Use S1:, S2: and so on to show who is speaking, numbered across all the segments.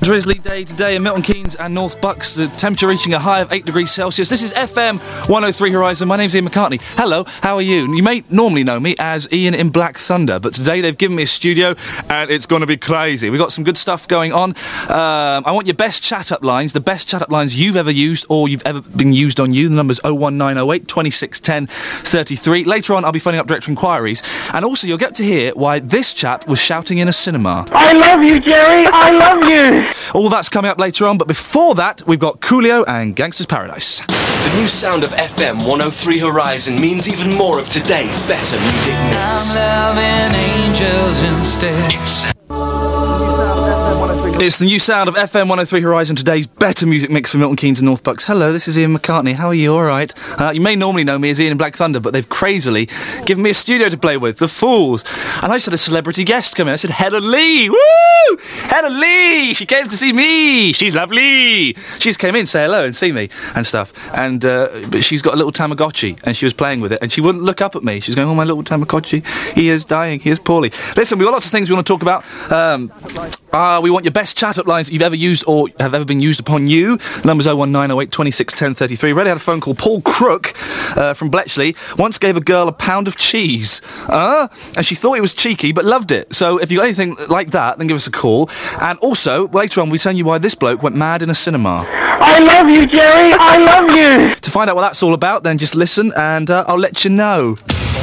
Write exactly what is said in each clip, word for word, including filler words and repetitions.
S1: Drizzly day today in Milton Keynes and North Bucks, the temperature reaching a high of eight degrees Celsius. This is F M one oh three Horizon. My name's Ian McCartney. Hello, how are you? You may normally know me as Ian in Black Thunder, but today they've given me a studio and it's going to be crazy. We've got some good stuff going on. Um, I want your best chat-up lines, the best chat-up lines you've ever used or you've ever been used on you. The number's oh one nine oh eight, twenty-six ten, thirty-three. Later on, I'll be phoning up direct inquiries. And also, you'll get to hear why this chap was shouting in a cinema.
S2: I love you, Jerry! I love you!
S1: All that's coming up later on, but before that, we've got Coolio and Gangsta's Paradise.
S3: The new sound of F M one oh three Horizon means even more of today's better music mix.
S4: I'm loving angels instead.
S1: It's the new sound of F M one oh three Horizon, today's better music mix for Milton Keynes and North Bucks. Hello, this is Ian McCartney. How are you? All right. Uh, you may normally know me as Ian in Black Thunder, but they've crazily given me a studio to play with, The Fools. And I just had a celebrity guest come in. I said, Helen Lee! Woo! Helen Lee! She came to see me! She's lovely! She just came in, say hello and see me and stuff. And uh, but she's got a little Tamagotchi, and she was playing with it, and she wouldn't look up at me. She was going, oh, my little Tamagotchi, he is dying, he is poorly. Listen, we've got lots of things we want to talk about. Um, uh, we want your best chat-up lines that you've ever used or have ever been used upon you. The number's oh one nine oh eight, twenty-six ten, thirty-three. We already had a phone call. Paul Crook uh, from Bletchley once gave a girl a pound of cheese. Uh, and she thought it was cheeky, but loved it. So if you got anything like that, then give us a call. And also, later on, we'll tell you why this bloke went mad in a cinema.
S2: I love you, Jerry! I love you!
S1: To find out what that's all about, then just listen and uh, I'll let you know.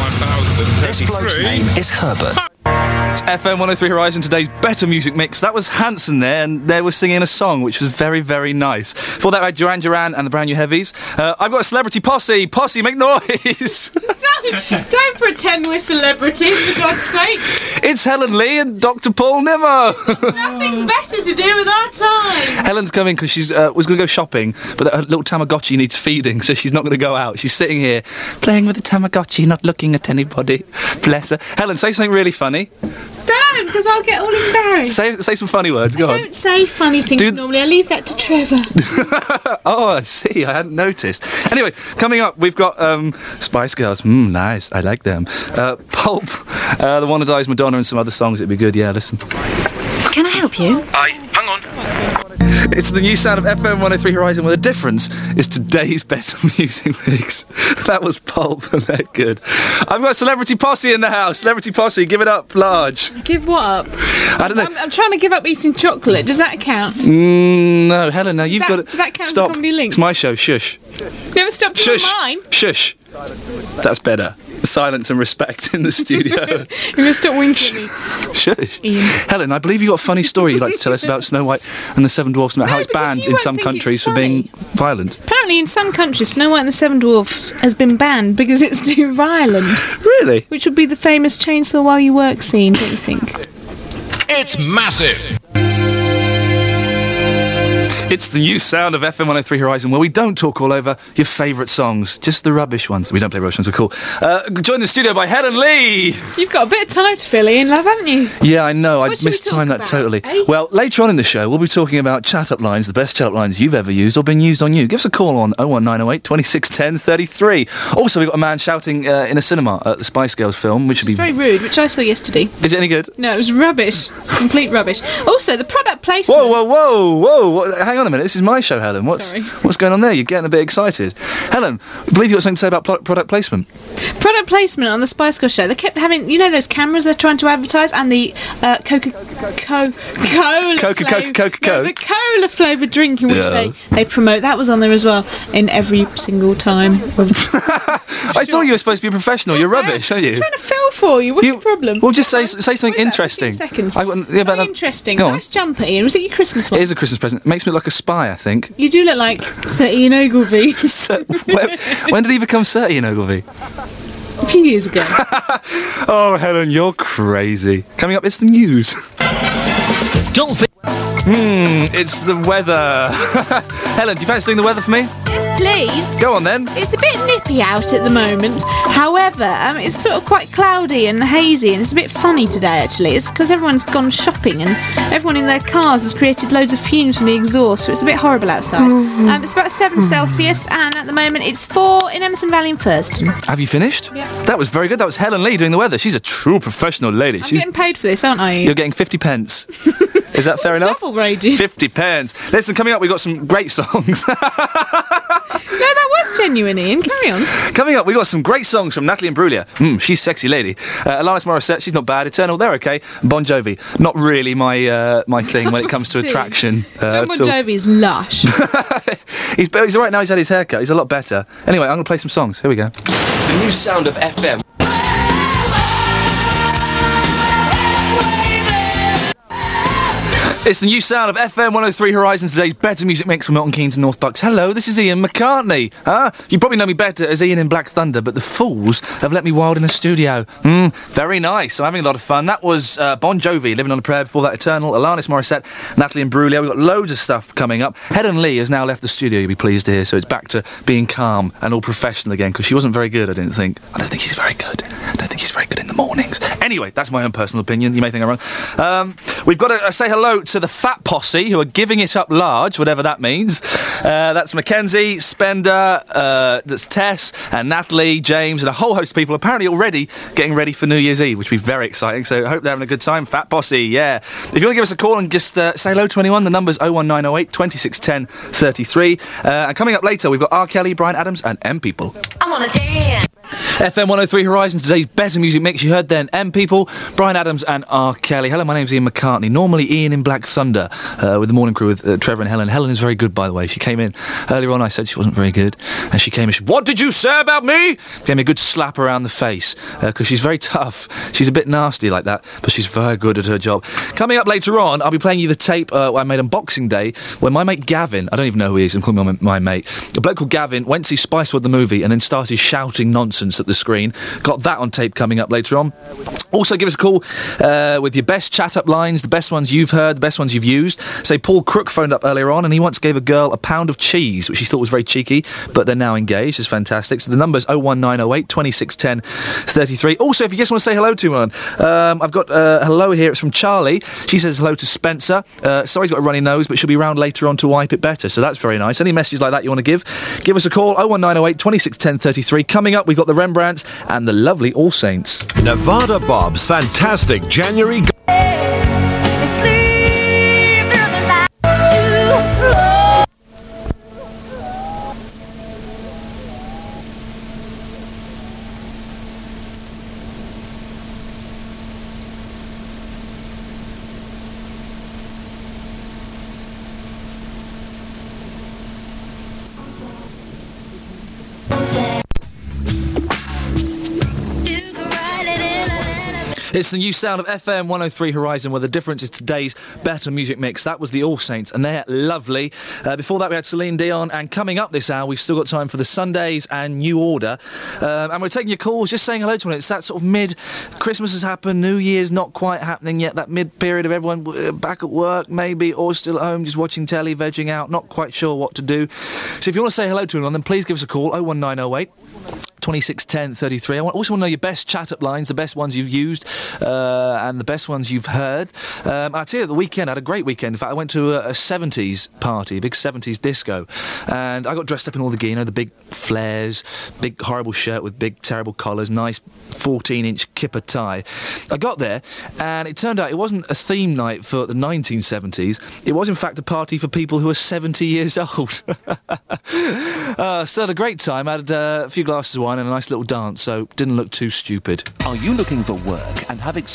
S3: This bloke's name is Herbert.
S1: It's F M one oh three Horizon, today's better music mix. That was Hanson there, and they were singing a song which was very, very nice. Before that, we had Duran Duran and the Brand New Heavies. Uh, I've got a celebrity posse. Posse, make noise!
S5: don't, don't pretend we're celebrities, for God's sake.
S1: It's Helen Lee and Doctor Paul Nimmo.
S5: Nothing better to do with our time.
S1: Helen's coming because she uh, was going to go shopping, but her little Tamagotchi needs feeding, so she's not going to go out. She's sitting here, playing with the Tamagotchi, not looking at anybody. Bless her. Helen, say something really funny.
S5: Don't, because I'll get all embarrassed.
S1: Say say some funny words, go
S5: I
S1: on.
S5: don't say funny things
S1: Do-
S5: normally, I leave that to Trevor.
S1: Oh, I see, I hadn't noticed. Anyway, coming up, we've got um, Spice Girls. Mmm, nice, I like them. Uh, Pulp, uh, The One That Dies Madonna, and some other songs. It'd be good, yeah, listen.
S6: Can I help you?
S3: Aye, hang on.
S1: It's the new sound of F M one oh three Horizon, where the difference is today's better music mix. That was Pulp, and they're good. I've got Celebrity Posse in the house. Celebrity Posse, give it up, large.
S5: Give what up?
S1: I don't know.
S5: I'm, I'm trying to give up eating chocolate. Does that count?
S1: Mm, no, Helen, now you've
S5: that-
S1: got to...
S5: does that count as
S1: Stop.
S5: Comedy Link?
S1: It's my show, shush.
S5: Never stopped doing
S1: Shush.
S5: mine.
S1: Shush. That's better. Silence and respect in the studio.
S5: You're going to stop winking at me.
S1: Shush.
S5: Ian.
S1: Helen, I believe you've got a funny story you'd like to tell us about Snow White and the Seven Dwarfs and about
S5: No,
S1: how it's
S5: because
S1: banned
S5: you
S1: in
S5: won't
S1: some
S5: think
S1: countries
S5: it's
S1: for being
S5: funny.
S1: violent.
S5: Apparently, in some countries, Snow White and the Seven Dwarfs has been banned because it's too violent.
S1: Really?
S5: Which would be the famous chainsaw while you work scene, don't you think?
S4: It's massive.
S1: It's the new sound of F M one oh three Horizon, where we don't talk all over your favourite songs, just the rubbish ones. We don't play rubbish ones, we're cool. Uh, joined the studio by Helen Lee!
S5: You've got a bit of time to fill in, love, haven't you?
S1: Yeah, I know, I
S5: What should we
S1: mistimed
S5: talk
S1: that
S5: about,
S1: totally.
S5: eh?
S1: Well, later on in the show, we'll be talking about chat-up lines, the best chat-up lines you've ever used or been used on you. Give us a call on oh one nine oh eight, twenty-six ten, thirty-three. Also, we've got a man shouting uh, in a cinema at the Spice Girls film, which would be...
S5: It's very rude, which I saw yesterday.
S1: Is it any good?
S5: No, it was rubbish. It's complete rubbish. Also, the product placement.
S1: Whoa, whoa, whoa, whoa! What, hang on a minute. This is my show, Helen. What's
S5: Sorry.
S1: what's going on there? You're getting a bit excited, Helen. I believe you got something to say about pl- product placement.
S5: Product placement on the Spice Girls show. They kept having, you know, those cameras they're trying to advertise, and the uh, Coca Cola
S1: Coca Coca Coca Cola.
S5: the cola flavoured drink in which
S1: Yeah.
S5: they they promote. That was on there as well in every single time.
S1: I thought you were supposed to be a professional. You're rubbish, aren't you?
S5: I'm trying to fill for you. What's
S1: You-
S5: your problem?
S1: well, just say-
S5: Come on.
S1: say something
S5: What is that?
S1: interesting.
S5: fifteen seconds.
S1: I want- yeah,
S5: Something
S1: but that-
S5: interesting.
S1: go on.
S5: Nice jumper, Ian. Was it your Christmas one?
S1: It is a Christmas present. It makes me look like a spy, I think.
S5: You do look like Sir Ian Ogilvy.
S1: So, when, when did he become Sir Ian Ogilvy?
S5: A few years ago.
S1: Oh, Helen, you're crazy. Coming up, it's the news.
S4: Don't think.
S1: Hmm, it's the weather. Helen, do you fancy doing the weather for me?
S5: Yes, please.
S1: Go on then.
S5: It's a bit nippy out at the moment. However, um, it's sort of quite cloudy and hazy, and it's a bit funny today, actually. It's because everyone's gone shopping and everyone in their cars has created loads of fumes from the exhaust, so it's a bit horrible outside. Um, it's about seven Celsius, and at the moment it's four in Emerson Valley and Thurston.
S1: Have you finished?
S5: Yeah.
S1: That was very good. That was Helen Lee doing the weather. She's a true professional lady.
S5: I'm
S1: She's,
S5: getting paid for this, aren't I?
S1: you're getting fifty pence. Is that fair enough?
S5: Double rated.
S1: fifty pence. Listen, coming up, we've got some great songs.
S5: No, that was genuine, Ian. Carry on.
S1: Coming up, we've got some great songs from Natalie Imbruglia. Mm, she's sexy lady. Uh, Alanis Morissette, she's not bad. Eternal, they're okay. Bon Jovi, not really my uh, my thing when it comes to attraction. Uh,
S5: John Bon Jovi's lush.
S1: he's, he's all right now, he's had his haircut. He's a lot better. Anyway, I'm going to play some songs. Here we go.
S3: The new sound of F M.
S1: It's the new sound of F M one oh three Horizon, today's better music mix from Milton Keynes and North Bucks. Hello, this is Ian McCartney. Huh? You probably know me better as Ian in Black Thunder, but the Fools have let me wild in the studio. Mm, very nice. I'm having a lot of fun. That was uh, Bon Jovi, Living on a Prayer, before that Eternal, Alanis Morissette, Natalie Imbruglia. We've got loads of stuff coming up. Helen Lee has now left the studio, you'll be pleased to hear, so it's back to being calm and all professional again, because she wasn't very good, I didn't think. I don't think she's very good. I don't think she's very good in the mornings. Anyway, that's my own personal opinion. You may think I'm wrong. Um, we've got to uh, say hello to the Fat Posse, who are giving it up large, whatever that means. Uh, that's Mackenzie, Spender, uh, that's Tess, and Natalie, James, and a whole host of people apparently already getting ready for New Year's Eve, which will be very exciting. So I hope they're having a good time. Fat Posse, yeah. If you want to give us a call and just uh, say hello to anyone, the number's oh one nine oh eight, twenty-six ten, thirty-three. Uh, and coming up later, we've got R. Kelly, Bryan Adams, and M People.
S7: I wanna dance.
S1: F M one oh three Horizon, today's better music mix. You heard then M People, Bryan Adams and R. Kelly. Hello, my name's Ian McCartney. Normally Ian in Black Thunder uh, with the morning crew with uh, Trevor and Helen. Helen is very good, by the way. She came in earlier on. I said she wasn't very good. And she came in, she said, "What did you say about me?" Gave me a good slap around the face because uh, she's very tough. She's a bit nasty like that, but she's very good at her job. Coming up later on, I'll be playing you the tape uh, I made on Boxing Day when my mate Gavin, I don't even know who he is, I'm calling him my, my mate, a bloke called Gavin went to see Spice World the movie and then started shouting nonsense at the screen. Got that on tape coming up later on. Also, give us a call uh, with your best chat-up lines, the best ones you've heard, the best ones you've used. Say, Paul Crook phoned up earlier on and he once gave a girl a pound of cheese, which he thought was very cheeky, but they're now engaged. It's fantastic. So the number's oh one nine oh eight, twenty-six ten, thirty-three. Also, if you just want to say hello to one, um, I've got uh, hello here. It's from Charlie. She says hello to Spencer. Uh, sorry he's got a runny nose, but she'll be round later on to wipe it better. So that's very nice. Any messages like that you want to give, give us a call, oh one nine oh eight, twenty-six ten, thirty-three. Coming up, we've got the Rembrandts and the lovely All Saints.
S4: Nevada Bob's fantastic January.
S1: It's the new sound of F M one oh three Horizon, where the difference is today's better music mix. That was the All Saints, and they're lovely. Uh, before that, we had Celine Dion, and coming up this hour, we've still got time for the Sundays and New Order. Um, and we're taking your calls, just saying hello to one. It's that sort of mid, Christmas has happened, New Year's not quite happening yet, that mid-period of everyone back at work, maybe, or still at home, just watching telly, vegging out, not quite sure what to do. So if you want to say hello to anyone, then please give us a call, oh one nine oh eight, twenty-six ten, thirty-three. I also want to know your best chat-up lines, the best ones you've used, uh, and the best ones you've heard. Um, I tell you, the weekend, I had a great weekend. In fact, I went to a, a seventies party, a big seventies disco, and I got dressed up in all the gear, you know, the big flares, big horrible shirt with big terrible collars, nice fourteen-inch kipper tie. I got there, and it turned out it wasn't a theme night for the nineteen seventies. It was, in fact, a party for people who are seventy years old. uh, so I had a great time. I had uh, a few glasses of wine and a nice little dance, so didn't look too stupid.
S8: Are you looking for work and have experience?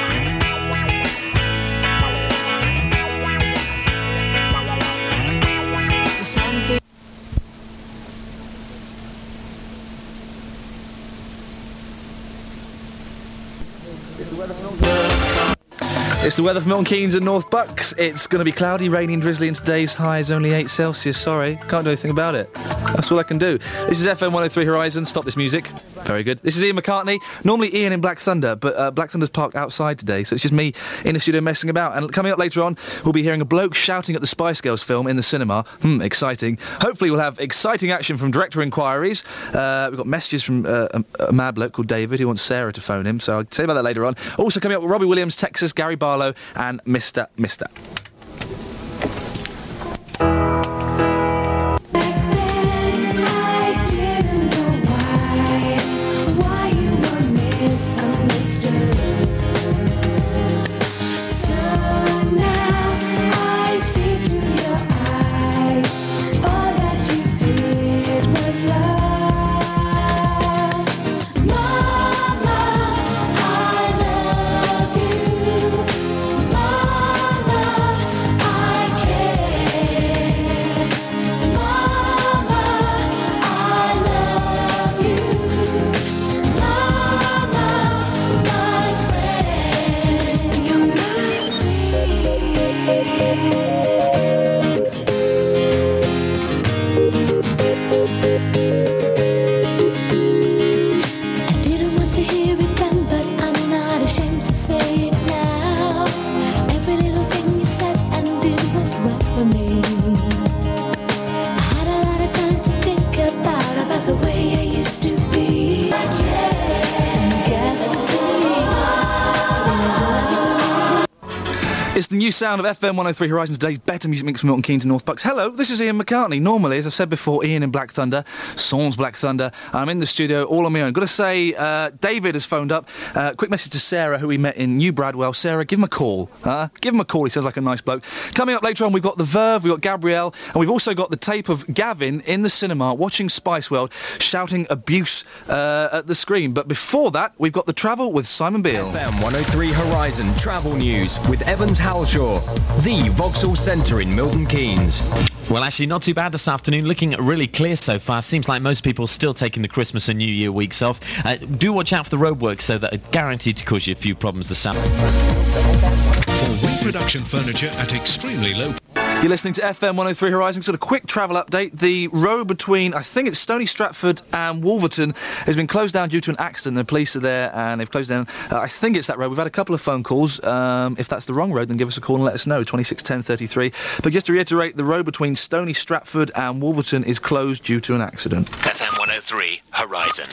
S1: It's the weather for Milton Keynes and North Bucks. It's going to be cloudy, rainy and drizzly, and today's high is only eight Celsius. Sorry, can't do anything about it. That's all I can do. This is F M one oh three Horizon. Stop this music. Very good. This is Ian McCartney. Normally Ian in Black Thunder, but uh, Black Thunder's parked outside today, so it's just me in the studio messing about. And coming up later on, we'll be hearing a bloke shouting at the Spice Girls film in the cinema. Hmm, exciting. Hopefully we'll have exciting action from director inquiries. Uh, we've got messages from uh, a, a mad bloke called David who wants Sarah to phone him, so I'll say about that later on. Also coming up with Robbie Williams, Texas, Gary Barlow, and Mister Mister
S9: So now
S1: It's the new sound of F M one oh three Horizon, today's better music mix from Milton Keynes and North Bucks. Hello, this is Ian McCartney. Normally, as I've said before, Ian in Black Thunder, Sans Black Thunder. I'm in the studio all on my own. Got to say, uh, David has phoned up. Uh, quick message to Sarah, who we met in New Bradwell. Sarah, give him a call. Uh, give him a call. He sounds like a nice bloke. Coming up later on, we've got the Verve, we've got Gabrielle, and we've also got the tape of Gavin in the cinema watching Spice World, shouting abuse uh, at the screen. But before that, we've got the travel with Simon Beale.
S7: F M one oh three Horizon Travel News with Evans Halshaw, the Vauxhall Centre in Milton Keynes.
S9: Well, actually, not too bad this afternoon. Looking really clear so far. Seems like most people are still taking the Christmas and New Year weeks off. Uh, do watch out for the roadworks, though, that are guaranteed to cause you a few problems this summer.
S4: For reproduction furniture at extremely low.
S1: You're listening to F M one oh three Horizon. Sort of quick travel update. The road between, I think it's Stony Stratford and Wolverton, has been closed down due to an accident. The police are there and they've closed down. Uh, I think it's that road. We've had a couple of phone calls. Um, if that's the wrong road, then give us a call and let us know. twenty-six ten thirty-three. But just to reiterate, the road between Stony Stratford and Wolverton is closed due to an accident.
S3: F M one oh three Horizon.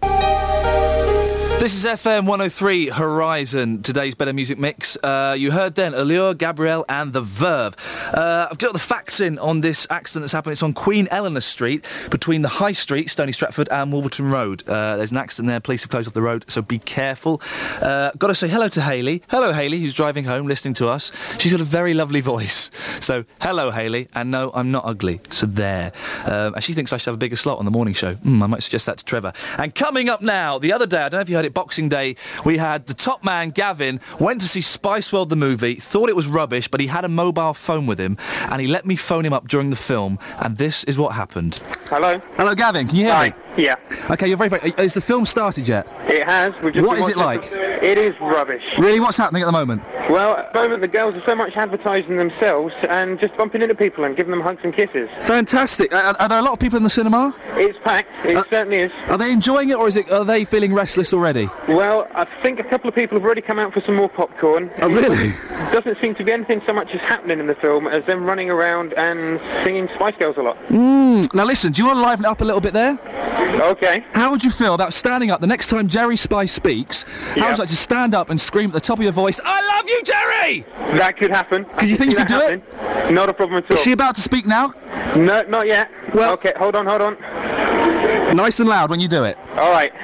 S1: This is F M one oh three Horizon, today's better music mix. Uh, you heard then Allure, Gabrielle and the Verve. Uh, I've got the facts in on this accident that's happened. It's on Queen Eleanor Street between the High Street, Stony Stratford and Wolverton Road. Uh, there's an accident there. Police have closed off the road, so be careful. Uh, got to say hello to Hayley. Hello, Hayley, who's driving home listening to us. She's got a very lovely voice. So, hello, Hayley. And no, I'm not ugly. So there. Um, and she thinks I should have a bigger slot on the morning show. Mm, I might suggest that to Trevor. And coming up now, the other day, I don't know if you heard it, Boxing Day, we had the top man, Gavin, went to see Spice World the movie, thought it was rubbish, but he had a mobile phone with him, and he let me phone him up during the film, and this is what happened.
S2: Hello?
S1: Hello, Gavin, can you hear
S2: Hi.
S1: me?
S2: Yeah.
S1: Okay, you're very, very... Has the film started yet?
S2: It has. We've just
S1: What
S2: been
S1: is it
S2: watching
S1: like?
S2: it. It is rubbish.
S1: Really, what's happening at the moment?
S2: Well, at the moment the girls are so much advertising themselves and just bumping into people and giving them hugs and kisses.
S1: Fantastic. Are, are there a lot of people in the cinema?
S2: It's packed. It
S1: Uh,
S2: certainly is.
S1: Are they enjoying it, or is it? Are they feeling restless already?
S2: Well, I think a couple of people have already come out for some more popcorn.
S1: Oh, really?
S2: Doesn't seem to be anything so much as happening in the film as them running around and singing Spice Girls a lot.
S1: Mm. Now listen, do you want to liven it up a little bit there?
S2: Okay.
S1: How would you feel about standing up the next time Jerry Spice speaks? How
S2: Yeah.
S1: would you like to stand up and scream at the top of your voice, "I love you, Jerry"?
S2: That could happen.
S1: Could you think you could do it?
S2: it? Not a problem at all.
S1: Is she about to speak now?
S2: No, not yet.
S1: Well-
S2: okay, hold on, hold on.
S1: Nice and loud when you do it.
S2: All right.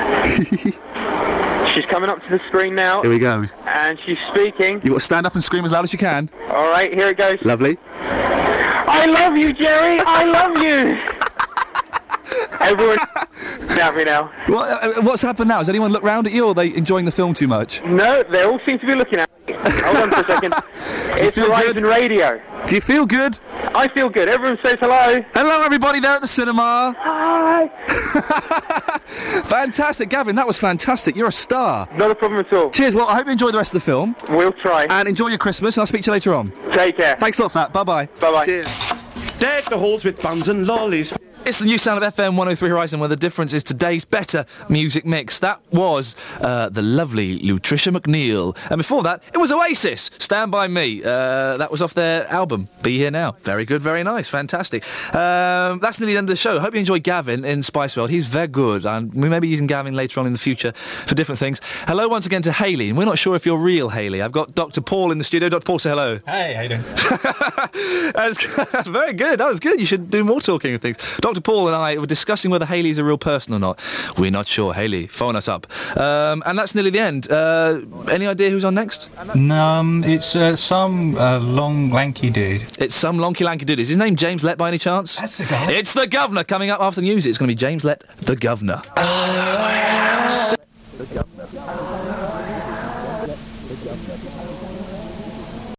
S2: She's coming up to the screen now,
S1: Here we go.
S2: and she's speaking.
S1: You got to stand up and scream as loud as you can.
S2: All right, here it goes.
S1: Lovely.
S2: I love you, Jerry. I love you. Everyone at me now.
S1: What, uh, what's happened now? Has anyone looked round at you, or are they enjoying the film too much?
S2: No, they all seem to be looking at me. Hold on for a second. It's
S1: feel
S2: Horizon
S1: good?
S2: Radio.
S1: Do you feel good?
S2: I feel good. Everyone says hello.
S1: Hello, everybody there at the cinema.
S2: Hi.
S1: Fantastic, Gavin. That was fantastic. You're a star.
S2: Not a problem at all.
S1: Cheers. Well, I hope you enjoy the rest of the film,
S2: We'll try.
S1: and enjoy your Christmas. And I'll speak to you later on.
S2: Take care.
S1: Thanks a lot for that. Bye bye.
S2: Bye-bye.
S1: Cheers.
S10: Deck the halls with buns and lollies.
S1: It's the new sound of F M one oh three Horizon, where the difference is today's better music mix. That was uh, the lovely Lutricia McNeil. And before that, it was Oasis, Stand By Me. Uh, that was off their album, Be Here Now. Very good, very nice, fantastic. Um, that's nearly the end of the show. Hope you enjoyed Gavin in Spice World. He's very good, and we may be using Gavin later on in the future for different things. Hello once again to Hayley, and we're not sure if you're real Hayley. I've got Doctor Paul in the studio. Doctor Paul, say hello.
S11: Hey, how you doing?
S1: That's very good. That was good. You should do more talking of things. Doctor Paul and I were discussing whether Hayley's a real person or not. We're not sure. Hayley, phone us up. Um, and that's nearly the end. Uh, any idea who's on next?
S11: Um, it's uh, some uh, long, lanky dude.
S1: It's some lonky lanky dude. Is his name James Lett by any chance?
S11: That's the guy.
S1: It's the Governor coming up after the news. It's going to be James Lett, the Governor.